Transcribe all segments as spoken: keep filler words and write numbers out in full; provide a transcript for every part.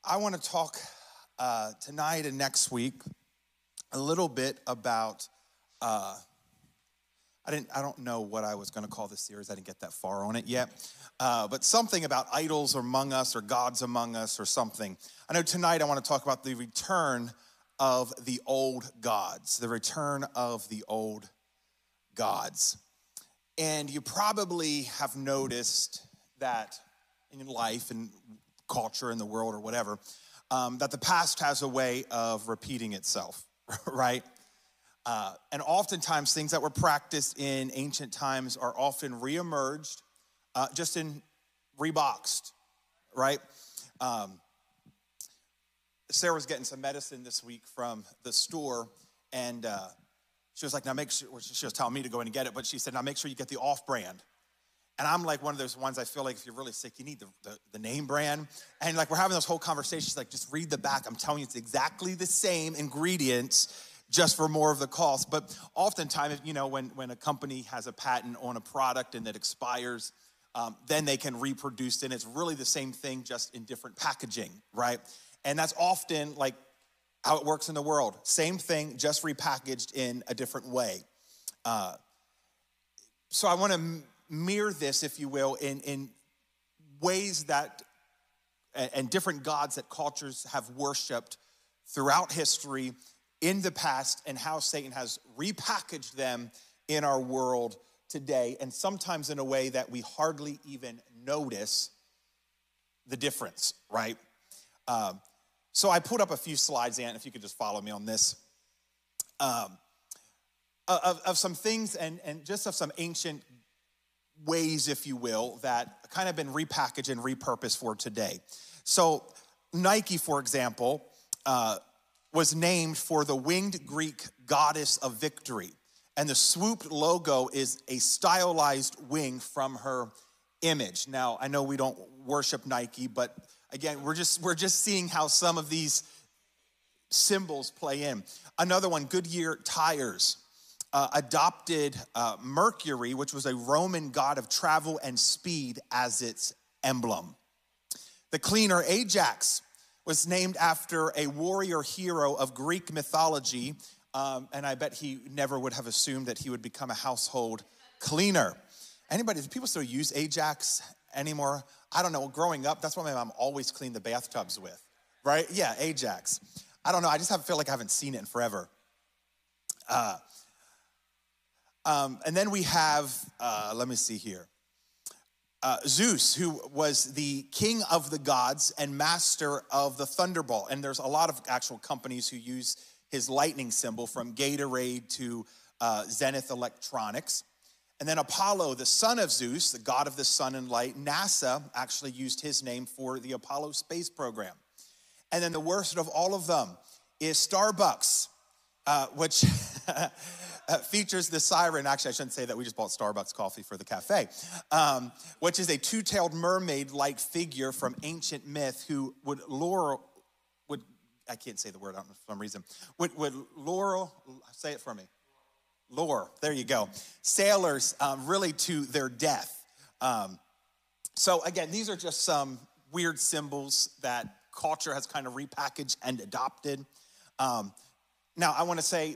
I want to talk uh, tonight and next week a little bit about, uh, I didn't, I don't know what I was going to call this series. I didn't get that far on it yet. Uh, but something about idols among us or gods among us or something. I know tonight I want to talk about the return of the old gods, the return of the old gods. And you probably have noticed that in life and culture in the world or whatever, um, that the past has a way of repeating itself, right? Uh, and oftentimes things that were practiced in ancient times are often reemerged, uh, just in reboxed, right? Um, Sarah was getting some medicine this week from the store, and uh, she was like, now make sure, she was telling me to go in and get it, but she said, now make sure you get the off-brand. And I'm like one of those ones I feel like if you're really sick, you need the, the, the name brand. And like we're having this whole conversation, she's like, just read the back. I'm telling you, it's exactly the same ingredients, just for more of the cost. But oftentimes, you know, when, when a company has a patent on a product and it expires, um, then they can reproduce it. And it's really the same thing, just in different packaging, right? And that's often like how it works in the world. Same thing, just repackaged in a different way. Uh, so I want to mirror this, if you will, in, in ways that, and different gods that cultures have worshiped throughout history, in the past, and how Satan has repackaged them in our world today, and sometimes in a way that we hardly even notice the difference, right? Um, so I put up a few slides, Ann, if you could just follow me on this, um, of, of some things and, and just of some ancient ways, if you will, that kind of been repackaged and repurposed for today. So Nike, for example, uh, was named for the winged Greek goddess of victory. And the swooped logo is a stylized wing from her image. Now, I know we don't worship Nike, but again, we're just we're just seeing how some of these symbols play in. Another one, Goodyear tires, uh, adopted uh, Mercury, which was a Roman god of travel and speed, as its emblem. The cleaner Ajax was named after a warrior hero of Greek mythology, um, and I bet he never would have assumed that he would become a household cleaner. Anybody, do people still use Ajax anymore? I don't know, growing up, that's what my mom always cleaned the bathtubs with, right? Yeah, Ajax. I don't know, I just have, feel like I haven't seen it in forever. Uh, um, and then we have, uh, let me see here. Uh, Zeus, who was the king of the gods and master of the thunderbolt. And there's a lot of actual companies who use his lightning symbol, from Gatorade to uh, Zenith Electronics. And then Apollo, the son of Zeus, the god of the sun and light, NASA actually used his name for the Apollo space program. And then the worst of all of them is Starbucks, uh, which features the siren. Actually, I shouldn't say that. We just bought Starbucks coffee for the cafe, um, which is a two-tailed mermaid-like figure from ancient myth who would lure, would, I can't say the word, I don't know for some reason, would, would lure, say it for me. Lure, there you go. Sailors um, really to their death. Um, so again, these are just some weird symbols that culture has kind of repackaged and adopted. Um, now, I want to say,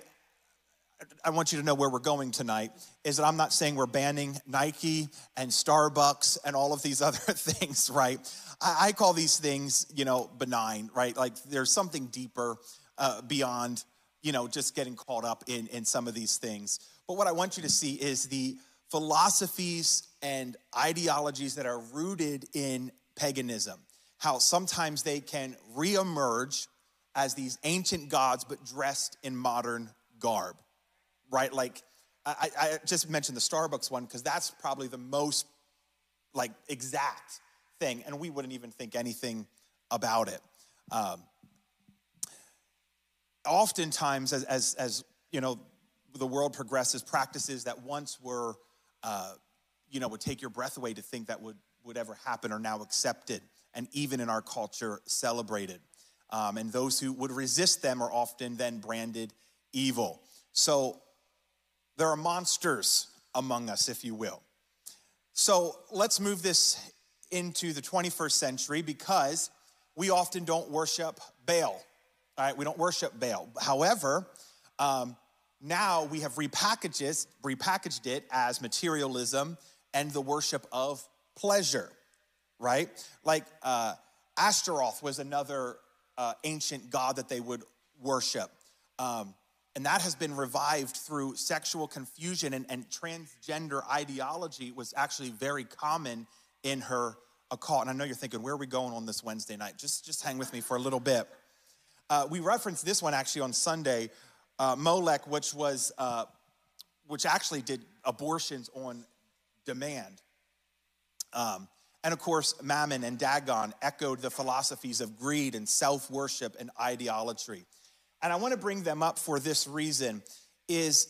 I want you to know where we're going tonight, is that I'm not saying we're banning Nike and Starbucks and all of these other things, right? I, I call these things, you know, benign, right? Like there's something deeper uh, beyond, you know, just getting caught up in, in some of these things. But what I want you to see is the philosophies and ideologies that are rooted in paganism, how sometimes they can reemerge as these ancient gods, but dressed in modern garb. Right, like I, I just mentioned the Starbucks one because that's probably the most like exact thing, and we wouldn't even think anything about it. Um, oftentimes, as, as as you know, the world progresses, practices that once were, uh, you know, would take your breath away to think that would would ever happen are now accepted, and even in our culture celebrated. Um, and those who would resist them are often then branded evil. So there are monsters among us, if you will. So let's move this into the twenty-first century, because we often don't worship Baal, all right? We don't worship Baal. However, um, now we have repackaged it, repackaged it as materialism and the worship of pleasure, right? Like uh, Ashtaroth was another uh, ancient god that they would worship. Um, and that has been revived through sexual confusion, and, and transgender ideology was actually very common in her occult. And I know you're thinking, where are we going on this Wednesday night? Just, just hang with me for a little bit. Uh, we referenced this one actually on Sunday, uh, Molech, which was, uh, which actually did abortions on demand. Um, and of course, Mammon and Dagon echoed the philosophies of greed and self-worship and idolatry. And I want to bring them up for this reason, is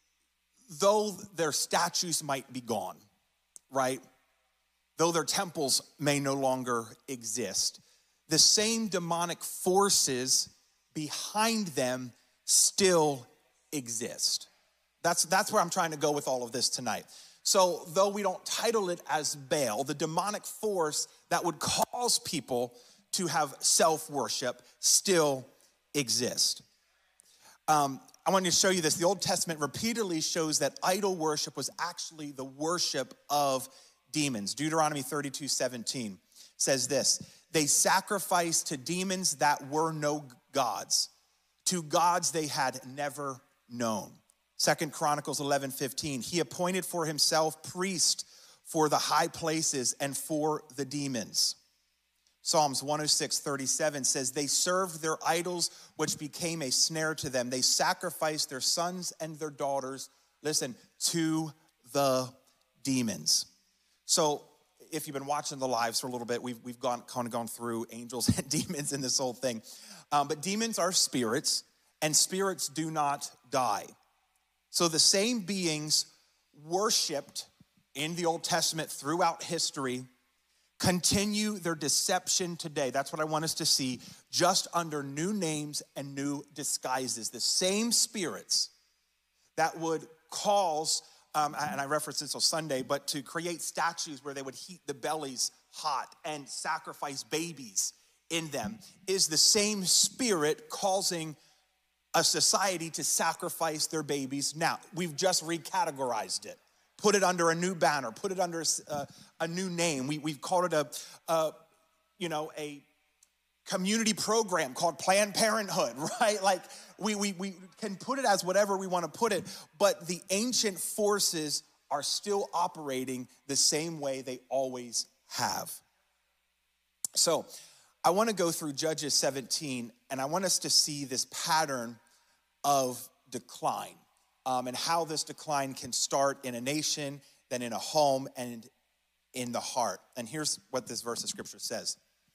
though their statues might be gone, right? Though their temples may no longer exist, the same demonic forces behind them still exist. That's, that's where I'm trying to go with all of this tonight. So though we don't title it as Baal, the demonic force that would cause people to have self-worship still exist. Um, I want to show you this. The Old Testament repeatedly shows that idol worship was actually the worship of demons. Deuteronomy thirty-two seventeen says this: they sacrificed to demons that were no gods, to gods they had never known. Second Chronicles eleven fifteen, he appointed for himself priests for the high places and for the demons. Psalms one oh six thirty-seven says, they served their idols, which became a snare to them. They sacrificed their sons and their daughters, listen, to the demons. So if you've been watching the lives for a little bit, we've, we've gone, kind of gone through angels and demons in this whole thing. Um, but demons are spirits, and spirits do not die. So the same beings worshiped in the Old Testament throughout history continue their deception today. That's what I want us to see, just under new names and new disguises. The same spirits that would cause, um, and I referenced this on Sunday, but to create statues where they would heat the bellies hot and sacrifice babies in them, is the same spirit causing a society to sacrifice their babies now. We've just recategorized it. Put it under a new banner, put it under a, a new name. We, we've called it a, a, you know, a community program called Planned Parenthood, right? Like we, we, we can put it as whatever we want to put it, but the ancient forces are still operating the same way they always have. So I want to go through Judges seventeen, and I want us to see this pattern of decline. Um, and how this decline can start in a nation, then in a home, and in the heart. And here's what this verse of scripture says.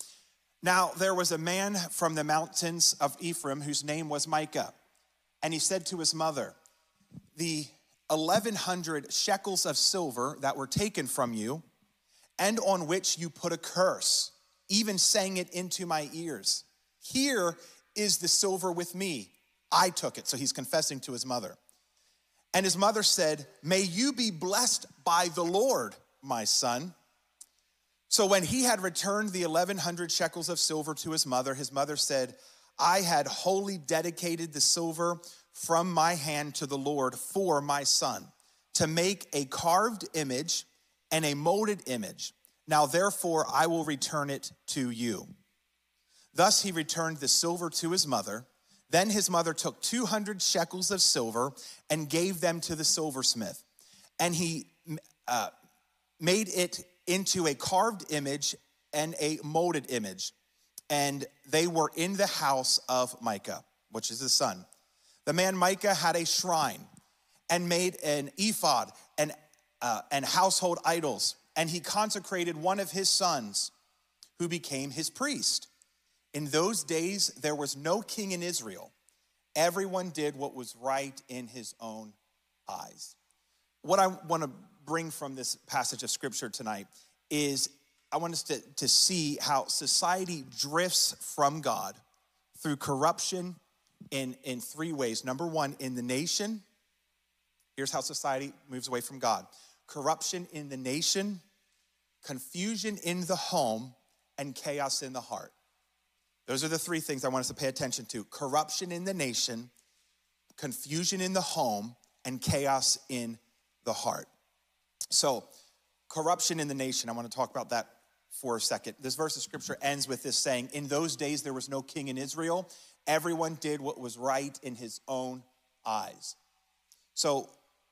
Now there was a man from the mountains of Ephraim whose name was Micah. And he said to his mother, the eleven hundred shekels of silver that were taken from you, and on which you put a curse, even sang it into my ears. Here is the silver with me. I took it. So he's confessing to his mother. And his mother said, may you be blessed by the Lord, my son. So when he had returned the eleven hundred shekels of silver to his mother, his mother said, I had wholly dedicated the silver from my hand to the Lord for my son, to make a carved image and a molded image. Now therefore I will return it to you. Thus he returned the silver to his mother. Then his mother took two hundred shekels of silver and gave them to the silversmith. And he uh, made it into a carved image and a molded image. And they were in the house of Micah, which is his son. The man Micah had a shrine and made an ephod and, uh, and household idols. And he consecrated one of his sons, who became his priest. In those days, there was no king in Israel. Everyone did what was right in his own eyes. What I want to bring from this passage of scripture tonight is I want us to, to see how society drifts from God through corruption in, in three ways. Number one, in the nation. Here's how society moves away from God. Corruption in the nation, confusion in the home, and chaos in the heart. Those are the three things I want us to pay attention to. Corruption in the nation, confusion in the home, and chaos in the heart. So, corruption in the nation, I want to talk about that for a second. This verse of scripture ends with this saying, in those days there was no king in Israel. Everyone did what was right in his own eyes. So,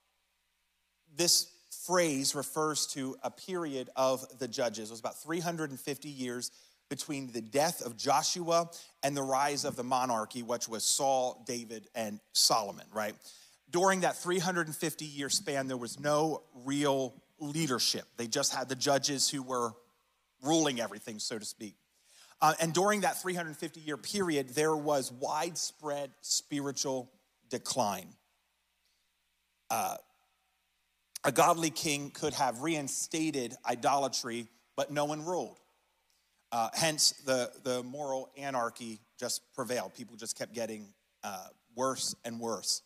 this phrase refers to a period of the judges. It was about three hundred fifty years between the death of Joshua and the rise of the monarchy, which was Saul, David, and Solomon, right? During that three hundred fifty year span, there was no real leadership. They just had the judges who were ruling everything, so to speak. Uh, and during that three hundred fifty year period, there was widespread spiritual decline. Uh, a godly king could have reinstated idolatry, but no one ruled. Uh, hence, the, the moral anarchy just prevailed. People just kept getting uh, worse and worse.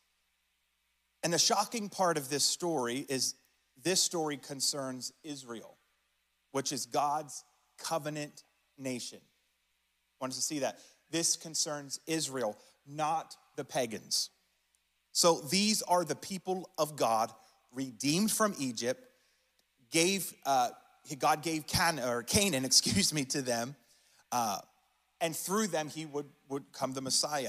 And the shocking part of this story is this story concerns Israel, which is God's covenant nation. I want us to see that. This concerns Israel, not the pagans. So these are the people of God, redeemed from Egypt, gave... Uh, God gave Can, or Canaan, excuse me, to them, uh, and through them he would, would come the Messiah.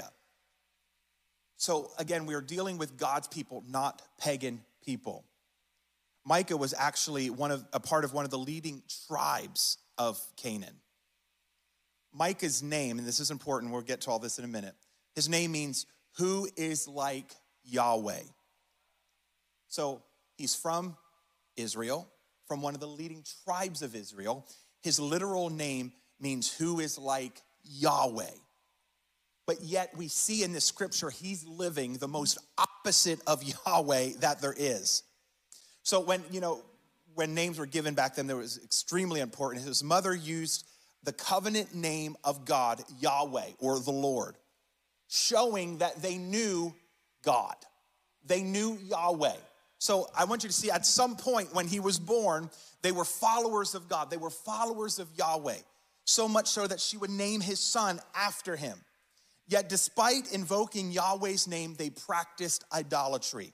So again, we are dealing with God's people, not pagan people. Micah was actually one of a part of one of the leading tribes of Canaan. Micah's name, and this is important, we'll get to all this in a minute. His name means, who is like Yahweh? So he's from Israel, from one of the leading tribes of Israel. His literal name means who is like Yahweh. But yet we see in this scripture, he's living the most opposite of Yahweh that there is. So when, you know, when names were given back then, there was extremely important. His mother used the covenant name of God, Yahweh, or the Lord, showing that they knew God. They knew Yahweh. So I want you to see, at some point when he was born, they were followers of God. They were followers of Yahweh, so much so that she would name his son after him. Yet despite invoking Yahweh's name, they practiced idolatry.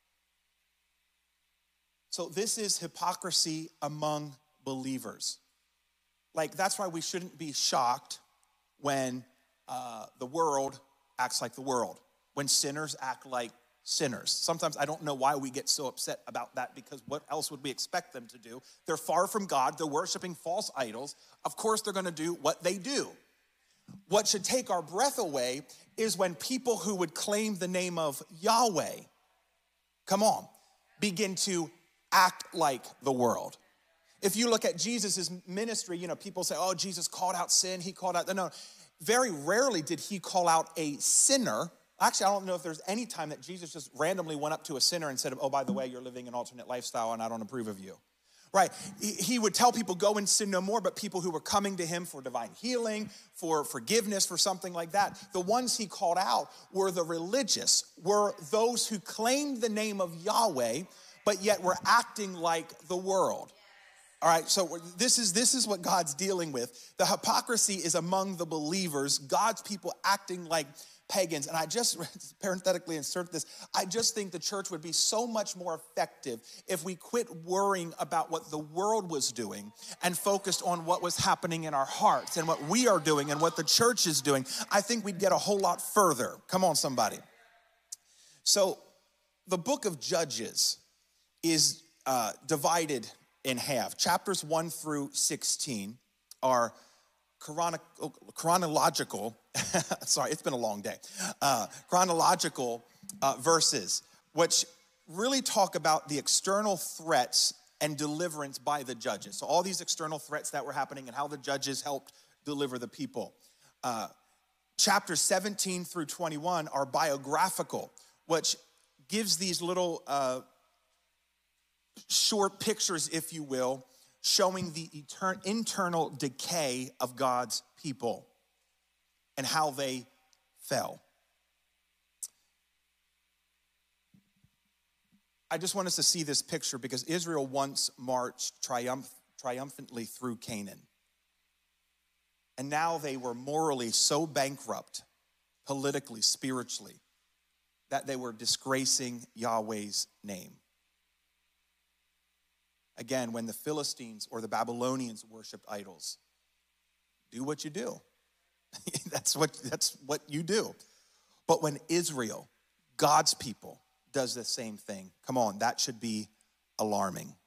So this is hypocrisy among believers. Like, that's why we shouldn't be shocked when uh, the world acts like the world, when sinners act like sinners. Sometimes I don't know why we get so upset about that, because what else would we expect them to do? They're far from God. They're worshiping false idols. Of course they're going to do what they do. What should take our breath away is when people who would claim the name of Yahweh, come on, begin to act like the world. If you look at Jesus' ministry, you know, people say, oh, Jesus called out sin. He called out, no, very rarely did he call out a sinner. Actually, I don't know if there's any time that Jesus just randomly went up to a sinner and said, oh, by the way, you're living an alternate lifestyle and I don't approve of you. Right? He would tell people, go and sin no more, but people who were coming to him for divine healing, for forgiveness, for something like that, the ones he called out were the religious, were those who claimed the name of Yahweh, but yet were acting like the world. All right, so this is this is what God's dealing with. The hypocrisy is among the believers, God's people acting like pagans. And I just parenthetically insert this. I just think the church would be so much more effective if we quit worrying about what the world was doing and focused on what was happening in our hearts and what we are doing and what the church is doing. I think we'd get a whole lot further. Come on, somebody. So the book of Judges is uh, divided in half. Chapters one through sixteen are chrono- chronological, sorry, it's been a long day, uh, chronological uh, verses, which really talk about the external threats and deliverance by the judges. So all these external threats that were happening and how the judges helped deliver the people. Uh, chapters seventeen through twenty-one are biographical, which gives these little uh, short pictures, if you will, showing the etern- internal decay of God's people and how they fell. I just want us to see this picture because Israel once marched triumph- triumphantly through Canaan. And now they were morally so bankrupt, politically, spiritually, that they were disgracing Yahweh's name. Again, when the Philistines or the Babylonians worshiped idols, do what you do. that's what that's what you do. But when Israel, God's people, does the same thing, come on, that should be alarming.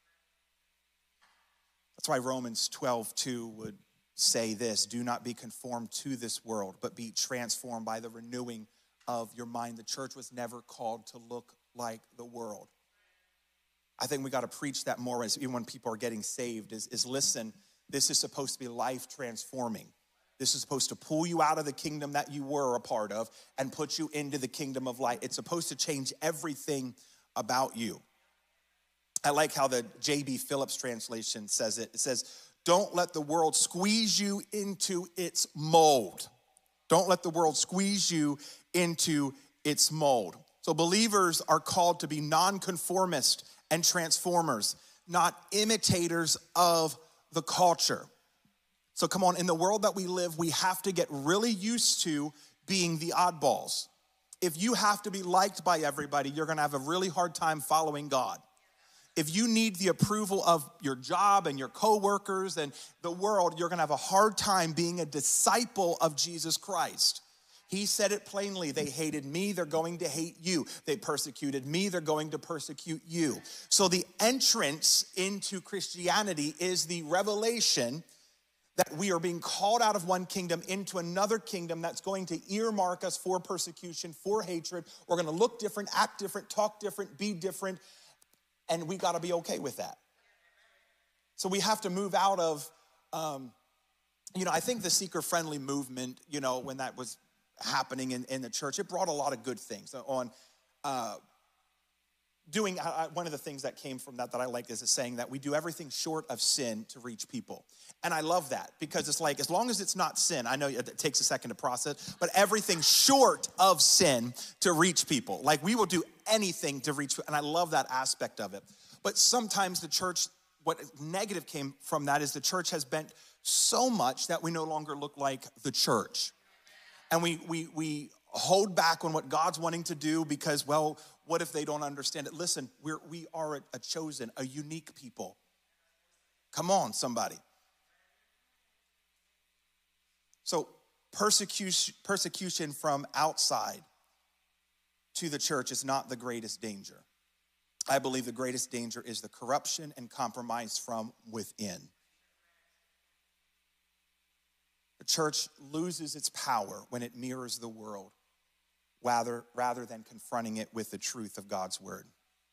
That's why Romans twelve two would say this: do not be conformed to this world, but be transformed by the renewing of your mind. The church was never called to look like the world. I think we got to preach that more, as even when people are getting saved, is, is listen, this is supposed to be life transforming. This is supposed to pull you out of the kingdom that you were a part of and put you into the kingdom of light. It's supposed to change everything about you. I like how the J B Phillips translation says it. It says, don't let the world squeeze you into its mold. Don't let the world squeeze you into its mold. So believers are called to be nonconformist and transformers, not imitators of the culture. So come on, in the world that we live, we have to get really used to being the oddballs. If you have to be liked by everybody, you're gonna have a really hard time following God. If you need the approval of your job and your coworkers and the world, you're gonna have a hard time being a disciple of Jesus Christ. He said it plainly: they hated me, they're going to hate you. They persecuted me, they're going to persecute you. So the entrance into Christianity is the revelation that we are being called out of one kingdom into another kingdom that's going to earmark us for persecution, for hatred. We're gonna look different, act different, talk different, be different, and we gotta be okay with that. So we have to move out of, um, you know, I think the seeker-friendly movement, you know, when that was happening in, in the church, it brought a lot of good things on uh, doing, uh, one of the things that came from that that I like is a saying that we do everything short of sin to reach people. And I love that, because it's like, as long as it's not sin, I know it takes a second to process, but everything short of sin to reach people. Like, we will do anything to reach, and I love that aspect of it. But sometimes the church, what negative came from that is the church has bent so much that we no longer look like the church. And we we we hold back on what God's wanting to do because, well, what if they don't understand it? Listen, we're, we are a chosen, a unique people. Come on, somebody. So persecution, persecution from outside to the church is not the greatest danger. I believe the greatest danger is the corruption and compromise from within. The church loses its power when it mirrors the world rather, rather than confronting it with the truth of God's word.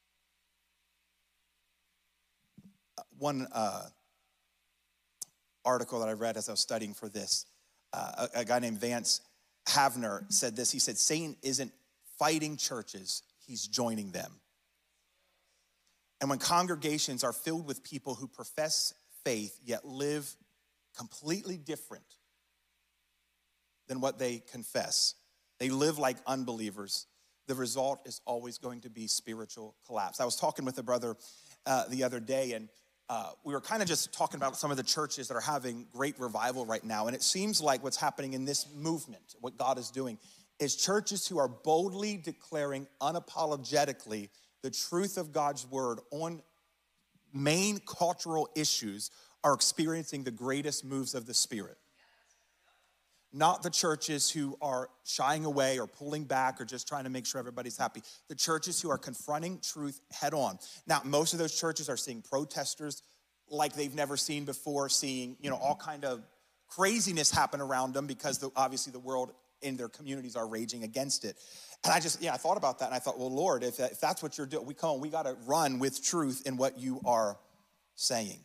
One uh, article that I read as I was studying for this, uh, a, a guy named Vance Havner said this. He said, Satan isn't fighting churches, he's joining them. And when congregations are filled with people who profess faith yet live completely different than what they confess, they live like unbelievers, the result is always going to be spiritual collapse. I was talking with a brother uh, the other day, and uh, we were kind of just talking about some of the churches that are having great revival right now. And it seems like what's happening in this movement, what God is doing, is churches who are boldly declaring unapologetically the truth of God's word on main cultural issues are experiencing the greatest moves of the Spirit. Not the churches who are shying away or pulling back or just trying to make sure everybody's happy. The churches who are confronting truth head on. Now, most of those churches are seeing protesters like they've never seen before, seeing, you know, all kind of craziness happen around them because the, obviously the world in their communities are raging against it. And I just, yeah, I thought about that and I thought, well, Lord, if, if that's what you're doing, we come on, we got to run with truth in what you are saying.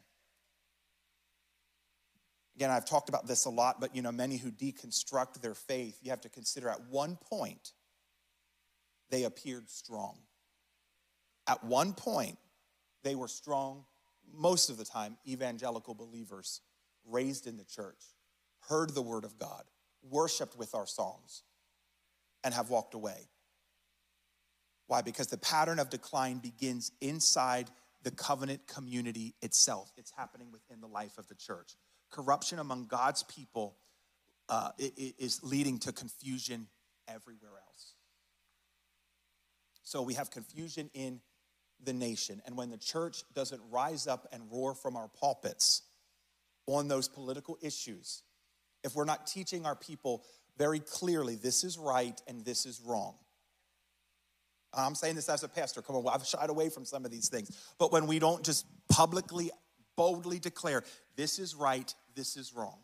Again, I've talked about this a lot, but you know, many who deconstruct their faith, you have to consider at one point, they appeared strong. At one point, they were strong, most of the time, evangelical believers, raised in the church, heard the word of God, worshiped with our songs, and have walked away. Why? Because the pattern of decline begins inside the covenant community itself. It's happening within the life of the church. corruption among God's people uh, is leading to confusion everywhere else. So we have confusion in the nation. And when the church doesn't rise up and roar from our pulpits on those political issues, if we're not teaching our people very clearly, this is right and this is wrong. I'm saying this as a pastor. Come on, I've shied away from some of these things. But when we don't just publicly, boldly declare, this is right, this is wrong,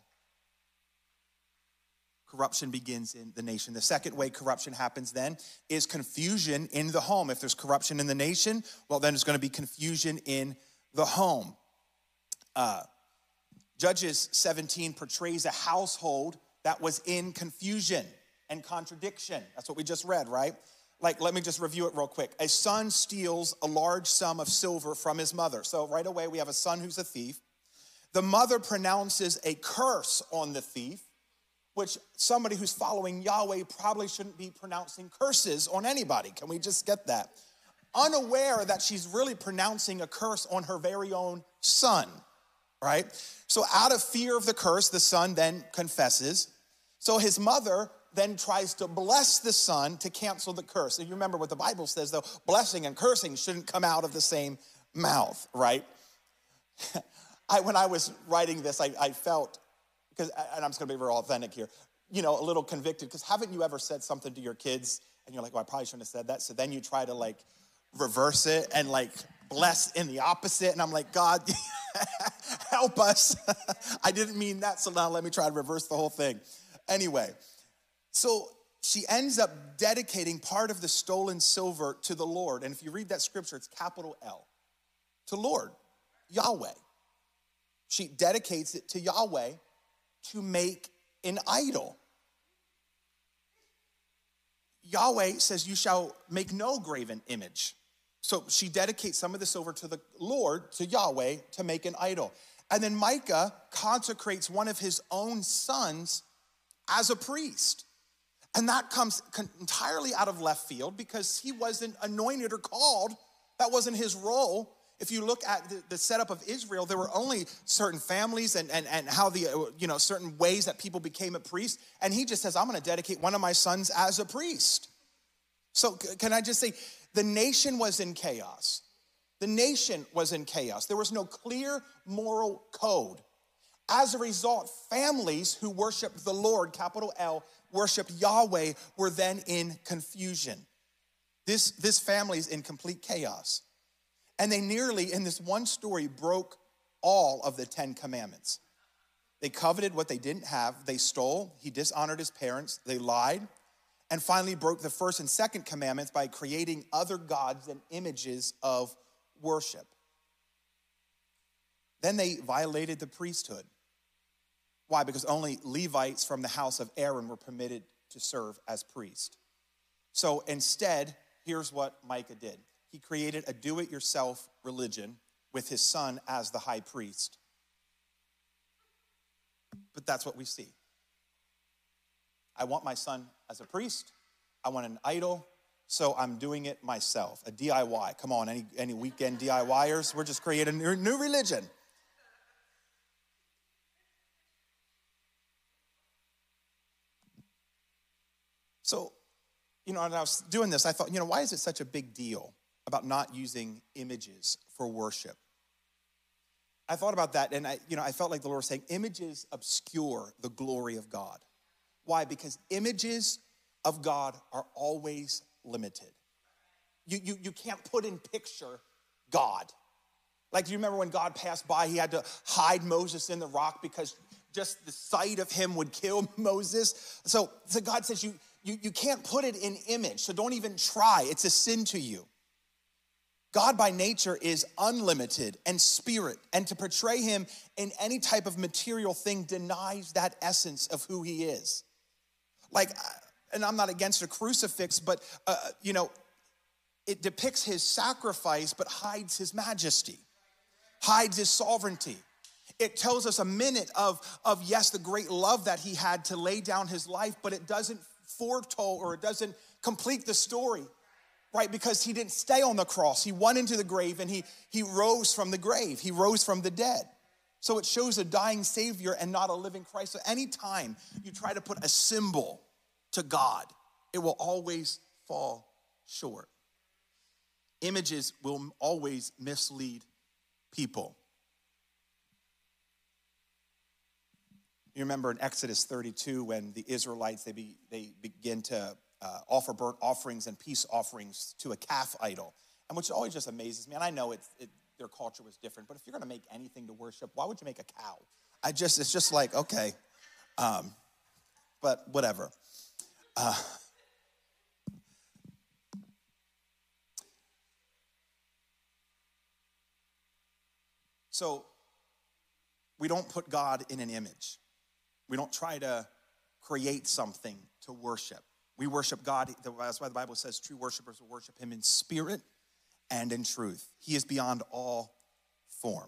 corruption begins in the nation. The second way corruption happens then is confusion in the home. If there's corruption in the nation, well, then there's going to be confusion in the home. Uh, Judges seventeen portrays a household that was in confusion and contradiction. That's what we just read, right? Like, let me just review it real quick. A son steals a large sum of silver from his mother. So right away, we have a son who's a thief. The mother pronounces a curse on the thief, which somebody who's following Yahweh probably shouldn't be pronouncing curses on anybody. Can we just get that? Unaware that she's really pronouncing a curse on her very own son, right? So out of fear of the curse, the son then confesses. So his mother then tries to bless the son to cancel the curse. And you remember what the Bible says, though, blessing and cursing shouldn't come out of the same mouth, right? I, when I was writing this, I, I felt, because, and I'm just gonna be very authentic here, you know, a little convicted, because haven't you ever said something to your kids and you're like, well, I probably shouldn't have said that. So then you try to like reverse it and like bless in the opposite. And I'm like, God, help us. I didn't mean that. So now let me try to reverse the whole thing. Anyway, so she ends up dedicating part of the stolen silver to the Lord. And if you read that scripture, it's capital L, to Lord, Yahweh. She dedicates it to Yahweh to make an idol. Yahweh says, you shall make no graven image. So she dedicates some of the silver to the Lord, to Yahweh, to make an idol. And then Micah consecrates one of his own sons as a priest. And that comes entirely out of left field because he wasn't anointed or called. That wasn't his role. If you look at the, the setup of Israel, there were only certain families and, and, and how the, you know, certain ways that people became a priest. And he just says, I'm going to dedicate one of my sons as a priest. So can I just say, the nation was in chaos. The nation was in chaos. There was no clear moral code. As a result, families who worshiped the Lord, capital L, worship Yahweh, were then in confusion. This, this family is in complete chaos. And they nearly, in this one story, broke all of the Ten Commandments. They coveted what they didn't have. They stole. He dishonored his parents. They lied. And finally broke the first and second commandments by creating other gods and images of worship. Then they violated the priesthood. Why? Because only Levites from the house of Aaron were permitted to serve as priest. So instead, here's what Micah did. He created a do-it-yourself religion with his son as the high priest. But that's what we see. I want my son as a priest. I want an idol, so I'm doing it myself. A D I Y. Come on, any, any weekend DIYers? We're just creating a new religion. So, you know, when I was doing this, I thought, you know, why is it such a big deal about not using images for worship? I thought about that, and I, you know, I felt like the Lord was saying, images obscure the glory of God. Why? Because images of God are always limited. You, you, you can't put in picture God. Like, you remember when God passed by, he had to hide Moses in the rock because just the sight of him would kill Moses. So, so God says, you, you, you can't put it in image, so don't even try. It's a sin to you. God by nature is unlimited and spirit, and to portray him in any type of material thing denies that essence of who he is. Like, and I'm not against a crucifix, but, uh, you know, it depicts his sacrifice, but hides his majesty, hides his sovereignty. It tells us a minute of, of, yes, the great love that he had to lay down his life, but it doesn't foretold or it doesn't complete the story, right? Because he didn't stay on the cross. He went into the grave and he, he rose from the grave. He rose from the dead. So it shows a dying Savior and not a living Christ. So anytime you try to put a symbol to God, it will always fall short. Images will always mislead people. You remember in Exodus thirty-two when the Israelites, they, be, they begin to uh, offer burnt offerings and peace offerings to a calf idol. And which always just amazes me. And I know it's, it, their culture was different, but if you're going to make anything to worship, why would you make a cow? I just, it's just like, okay, um, but whatever. Uh, so we don't put God in an image. We don't try to create something to worship. We worship God. That's why the Bible says true worshipers will worship him in spirit and in truth. He is beyond all form.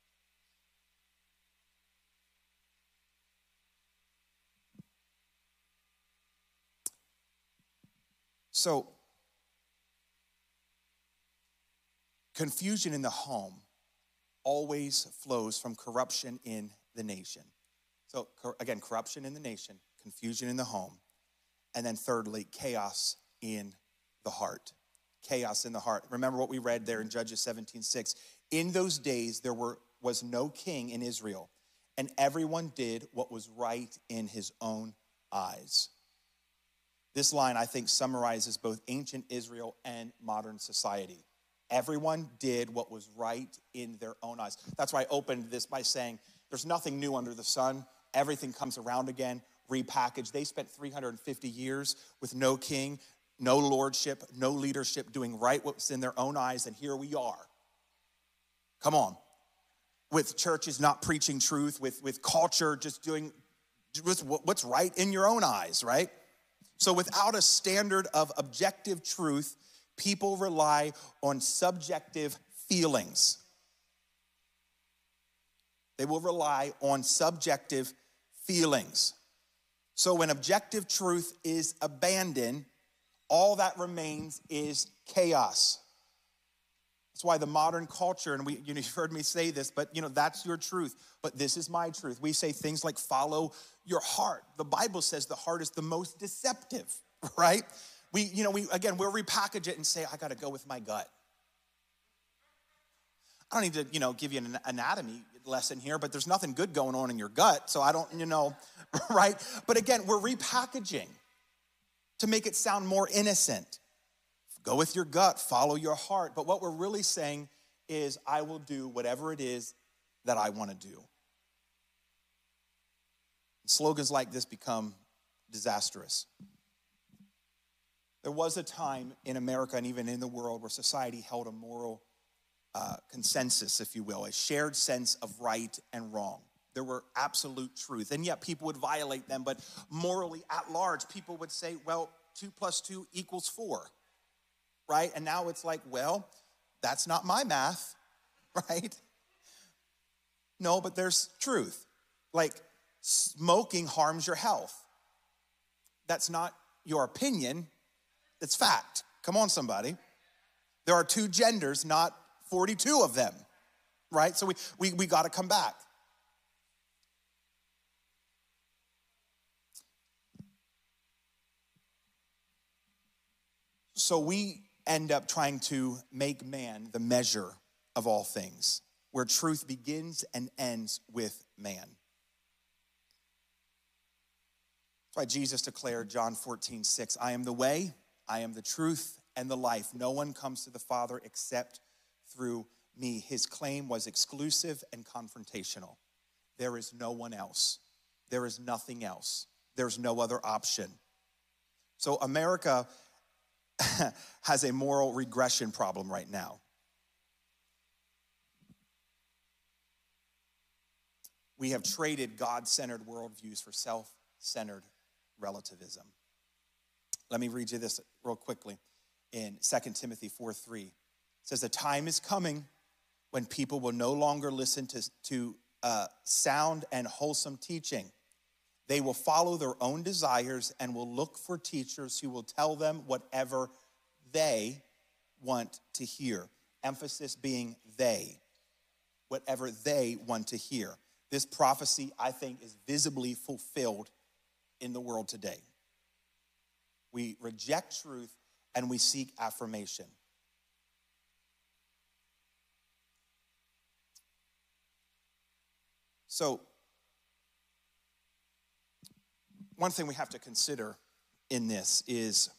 So, confusion in the home always flows from corruption in the nation. So, again, corruption in the nation, confusion in the home, and then thirdly, chaos in the heart. Chaos in the heart. Remember what we read there in Judges seventeen six. In those days, there were, was no king in Israel, and everyone did what was right in his own eyes. This line, I think, summarizes both ancient Israel and modern society. Everyone did what was right in their own eyes. That's why I opened this by saying, there's nothing new under the sun. Everything comes around again, repackaged. They spent three hundred fifty years with no king, no lordship, no leadership, doing right what's in their own eyes, and here we are. Come on. With churches not preaching truth, with, with culture just doing just what's right in your own eyes, right? So without a standard of objective truth, people rely on subjective feelings. They will rely on subjective feelings. So when objective truth is abandoned, all that remains is chaos. That's why the modern culture, and we, you know, you've heard me say this, but you know, that's your truth. But this is my truth. We say things like follow your heart. The Bible says the heart is the most deceptive, right? We, you know, we again, we'll repackage it and say, I gotta go with my gut. I don't need to, you know, give you an anatomy lesson here, but there's nothing good going on in your gut, so I don't, you know, right? But again, we're repackaging to make it sound more innocent. Go with your gut, follow your heart. But what we're really saying is, I will do whatever it is that I want to do. Slogans like this become disastrous. There was a time in America and even in the world where society held a moral uh, consensus, if you will, a shared sense of right and wrong. There were absolute truth, and yet people would violate them, but morally at large, people would say, well, two plus two equals four. Right? And now it's like, well, that's not my math, right? No, but there's truth. Like, smoking harms your health. That's not your opinion, it's fact. Come on, somebody. There are two genders, not forty-two of them, right? So we, we, we got to come back. So we end up trying to make man the measure of all things, where truth begins and ends with man. That's why Jesus declared, John fourteen six, I am the way, I am the truth, and the life. No one comes to the Father except through me. His claim was exclusive and confrontational. There is no one else. There is nothing else. There's no other option. So America has a moral regression problem right now. We have traded God-centered worldviews for self-centered relativism. Let me read you this real quickly in Second Timothy four three. It says, the time is coming when people will no longer listen to, to uh, sound and wholesome teaching. They will follow their own desires and will look for teachers who will tell them whatever they want to hear. Emphasis being they. whatever they want to hear. This prophecy, I think, is visibly fulfilled in the world today. We reject truth and we seek affirmation. So, one thing we have to consider in this is,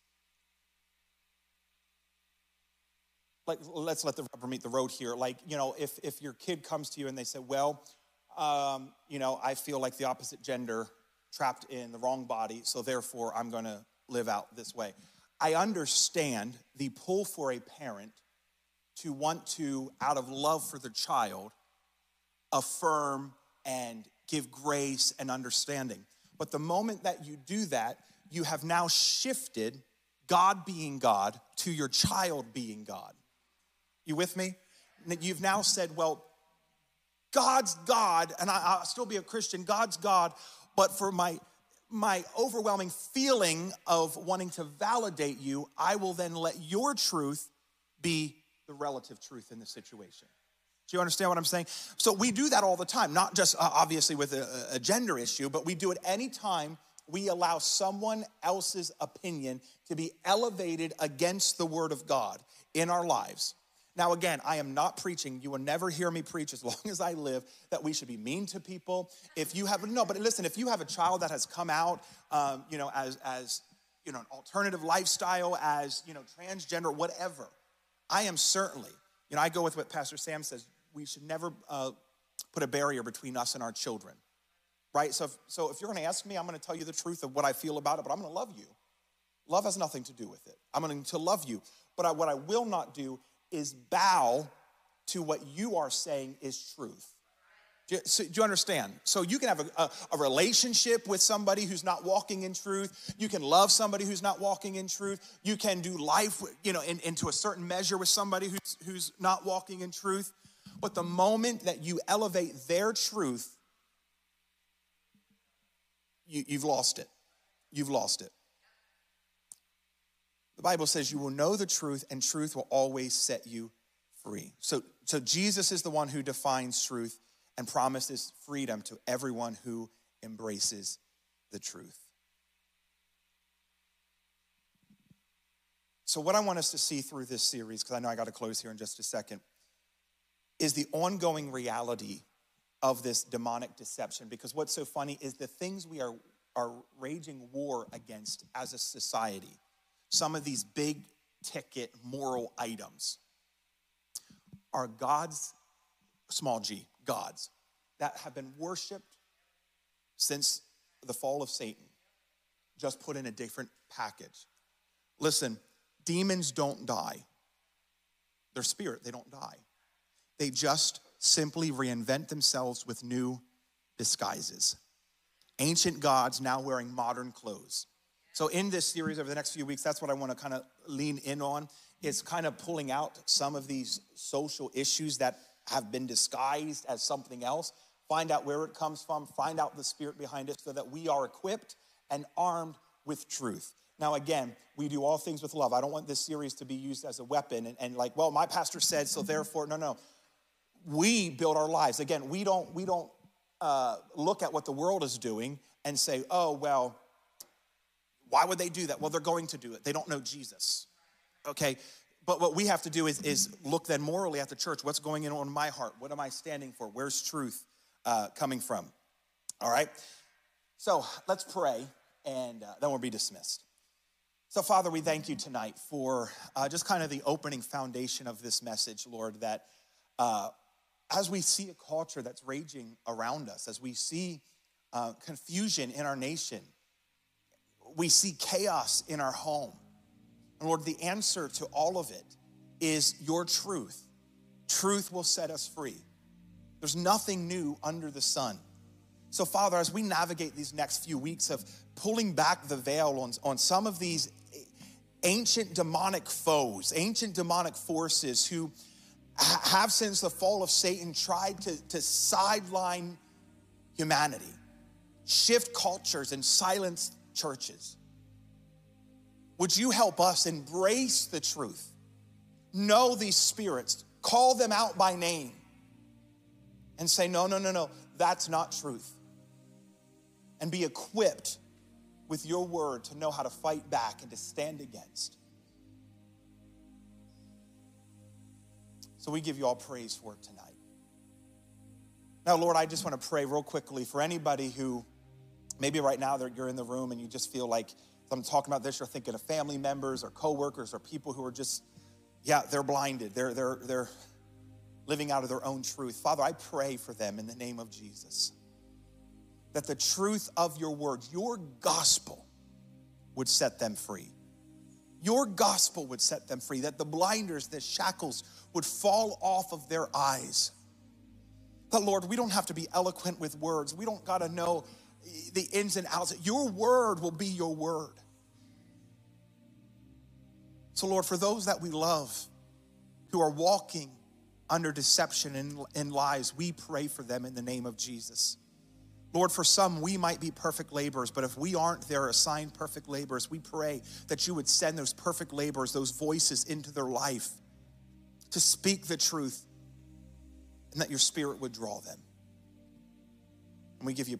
like, let's let the rubber meet the road here. Like, you know, if, if your kid comes to you and they say, well, um, you know, I feel like the opposite gender trapped in the wrong body, so therefore I'm going to live out this way. I understand the pull for a parent to want to, out of love for the child, affirm and give grace and understanding. But the moment that you do that, you have now shifted God being God to your child being God. You with me? You've now said, well, God's God, and I, I'll still be a Christian, God's God, but for my, my overwhelming feeling of wanting to validate you, I will then let your truth be the relative truth in the situation. Do you understand what I'm saying? So we do that all the time, not just uh, obviously with a, a gender issue, but we do it anytime we allow someone else's opinion to be elevated against the word of God in our lives. Now, again, I am not preaching. You will never hear me preach as long as I live that we should be mean to people. If you have, no, but listen, if you have a child that has come out, um, you know, as, as, you know, an alternative lifestyle, as, you know, transgender, whatever, I am certainly, you know, I go with what Pastor Sam says, we should never uh, put a barrier between us and our children, right? So if, so if you're going to ask me, I'm going to tell you the truth of what I feel about it, but I'm going to love you. Love has nothing to do with it. I'm going to love you. But I, what I will not do is bow to what you are saying is truth. Do you, so, do you understand? So you can have a, a, a relationship with somebody who's not walking in truth. You can love somebody who's not walking in truth. You can do life, you know, in, into a certain measure with somebody who's, who's not walking in truth. But the moment that you elevate their truth, you, you've lost it. You've lost it. The Bible says you will know the truth and truth will always set you free. So, so Jesus is the one who defines truth and promises freedom to everyone who embraces the truth. So what I want us to see through this series, because I know I got to close here in just a second, is the ongoing reality of this demonic deception. Because what's so funny is the things we are, are raging war against as a society, some of these big ticket moral items, are God's, small g, gods, that have been worshiped since the fall of Satan, just put in a different package. Listen, demons don't die. They're spirit, they don't die. They just simply reinvent themselves with new disguises. Ancient gods now wearing modern clothes. So in this series over the next few weeks, that's what I want to kind of lean in on. It's kind of pulling out some of these social issues that have been disguised as something else. Find out where it comes from. Find out the spirit behind it so that we are equipped and armed with truth. Now, again, we do all things with love. I don't want this series to be used as a weapon and, and like, well, my pastor said, so therefore, no, no. We build our lives. Again, we don't, we don't uh, look at what the world is doing and say, oh, well, why would they do that? Well, they're going to do it. They don't know Jesus, okay? But what we have to do is, is look then morally at the church. What's going on in my heart? What am I standing for? Where's truth uh, coming from? All right? So let's pray, and uh, then we'll be dismissed. So, Father, we thank you tonight for uh, just kind of the opening foundation of this message, Lord, that uh, as we see a culture that's raging around us, as we see uh, confusion in our nation, we see chaos in our home. And Lord, the answer to all of it is your truth. Truth will set us free. There's nothing new under the sun. So Father, as we navigate these next few weeks of pulling back the veil on, on some of these ancient demonic foes, ancient demonic forces who ha- have since the fall of Satan tried to, to sideline humanity, shift cultures and silence churches. Would you help us embrace the truth, know these spirits, call them out by name, and say, no, no, no, no, that's not truth. And be equipped with your word to know how to fight back and to stand against. So we give you all praise for it tonight. Now, Lord, I just want to pray real quickly for anybody who maybe right now you're in the room and you just feel like, I'm talking about this, you're thinking of family members or coworkers or people who are just, yeah, they're blinded. They're, they're, they're living out of their own truth. Father, I pray for them in the name of Jesus, that the truth of your word, your gospel, would set them free. Your gospel would set them free, that the blinders, the shackles would fall off of their eyes. But Lord, we don't have to be eloquent with words. We don't got to know the ins and outs. Your word will be your word. So Lord, for those that we love who are walking under deception and, and lies, we pray for them in the name of Jesus. Lord, for some, we might be perfect laborers, but if we aren't their assigned perfect laborers, we pray that you would send those perfect laborers, those voices into their life to speak the truth, and that your spirit would draw them. And we give you